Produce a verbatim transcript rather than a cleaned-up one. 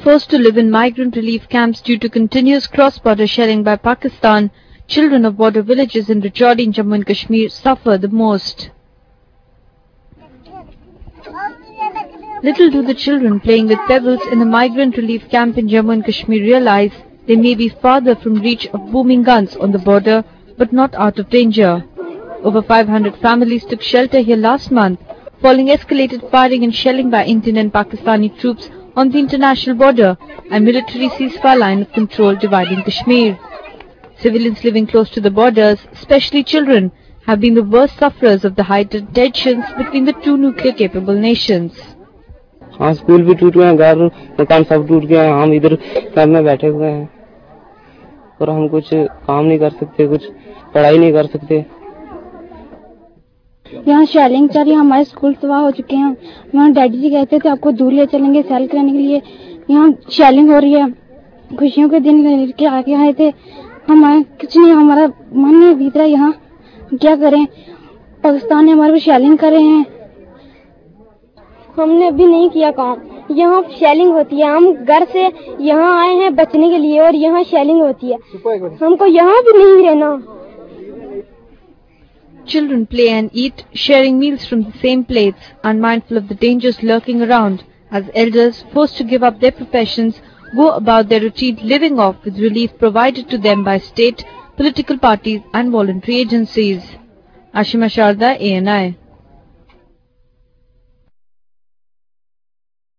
forced to live in migrant relief camps due to continuous cross-border shelling by Pakistan, children of border villages in Rajouri in Jammu and Kashmir suffer the most. Little do the children playing with pebbles in a migrant relief camp in Jammu and Kashmir realize they may be farther from reach of booming guns on the border, but not out of danger. Over five hundred families took shelter here last month, following escalated firing and shelling by Indian and Pakistani troops on the international border and military ceasefire line of control dividing Kashmir. Civilians living close to the borders, especially children, have been the worst sufferers of the heightened tensions between the two nuclear-capable nations. हाँ, school भी टूट गए हैं, घर मकान सब टूट गए हैं। हम इधर कैंप में बैठे हुए हैं और हम कुछ काम नहीं कर सकते, कुछ पढ़ाई नहीं कर सकते। यहाँ शेलिंग चल रही है, हमारे स्कूल तबाह हो चुके हैं। वहाँ डैडी जी कहते थे आपको दूर ले चलेंगे सेल कराने के लिए। यहाँ शेलिंग हो रही है, खुशियों के दिन लेके आके आए थे। हमारा कुछ नहीं, हमारा मन नहीं बीत रहा। यहाँ क्या करें, पाकिस्तान ने हमारे पे शेलिंग करे हैं। हमने अभी नहीं किया काम, यहाँ शेलिंग होती है। हम घर से यहाँ आए हैं बचने के लिए और यहाँ शेलिंग होती है, हमको यहाँ भी नहीं रहना। Children play and eat, sharing meals from the same plates, unmindful of the dangers lurking around, as elders, forced to give up their professions, go about their routine living off with relief provided to them by state, political parties and voluntary agencies. Ashima Sharda, A N I.